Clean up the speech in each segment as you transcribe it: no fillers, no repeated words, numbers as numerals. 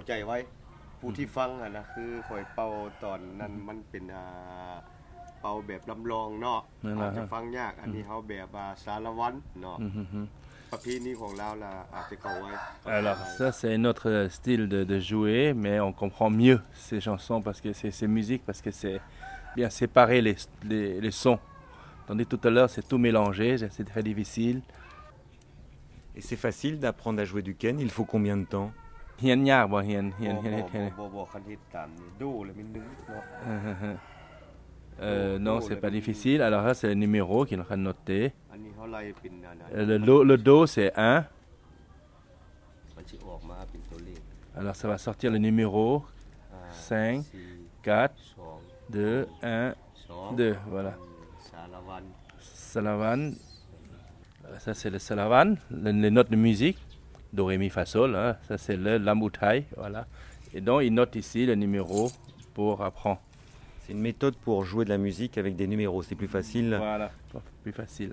ใจไว้ผู้ที่ฟังอ่ะนะคือข่อยเป่าตอนนั้นมันเป็นเป่าแบบลำลองเนาะอาจจะฟังยากอันนี้เฮาแบบสารวัตรเนาะประเพณีของเราล่ะอาจจะเข้าไว้ Alors ça c'est notre style de jouer, mais on comprend mieux ces chansons parce que ces musiques parce que c'est bien séparer les sons. Tandis que tout à l'heure c'est tout mélangé, c'est très difficile. Et c'est facile d'apprendre à jouer du ken, il faut combien de temps? เฮียนยากบ่เฮียนบ่คันเฮ็ดตามนี่ดูแล้วมันนึกเนาะ non, c'est pas difficile. Alors là, c'est le numéro qu'il est en train de noter. อันนี้เฮาไล่เป็น Le do, c'est 1. มันสิออกมาเป็นตัวเลข Alors ça va sortir le numéro 5, 4, 2, 1, 2. Voilà. Salavan. Ça, c'est le salavan. Les notes de musique. Do, ré, mi, fa, sol. Hein. Ça, c'est le lamoutai. Voilà. Et donc, il note ici le numéro pour apprendre. C'est une méthode pour jouer de la musique avec des numéros, c'est plus facile. Voilà, plus facile.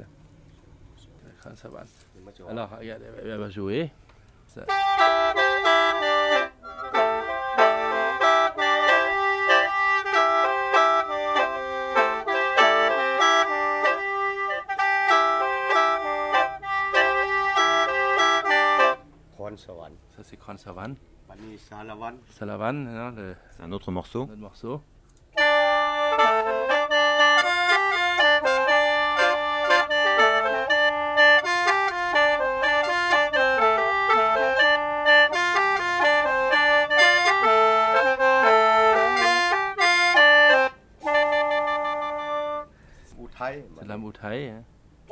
Alors, regardez, elle va jouer. Ça. Ça, c'est Kran Savan. Salavan, hein, c'est un autre morceau. Notre morceau. C'est la moutaille. Hein.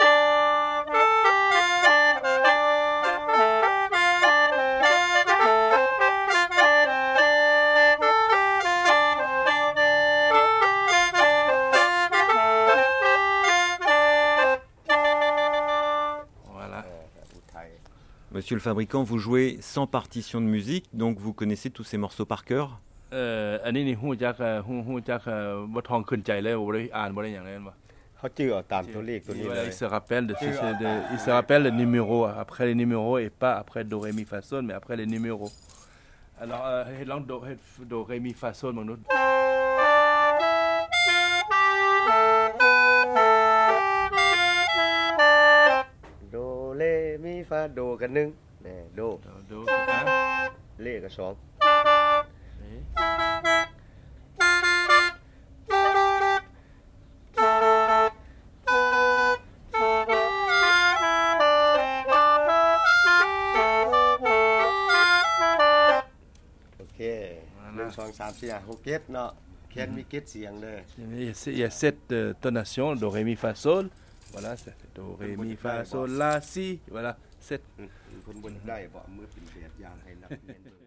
Monsieur le fabricant, vous jouez sans partition de musique, donc vous connaissez tous ces morceaux par cœur? อันนี้นี่ฮู้จักบ่ทองขึ้นใจเลยบ่ได้อ่านบ่ได้หยังเลยบ่เขาจื้อเอาตามตัวเลขตัวนี้เลย il se rappelle le numéro après les numéros et pas après do ré mi fa sol mais après les numéros. Alors ให้ลองdo ré mi fa sol มั้งนุโดเลมีฟาโดกัน1แน่โดเลกับ21 2 3 4 5 6 เนาะแค่มีเกตเสียงเลย Il y a 7 tonations do ré mi fa sol. Voilà, ça fait do ré mi fa sol la si. Voilà, 7. เพิ่นบ่ได้บ่มือเป็นแบบอย่างให้นักเรียน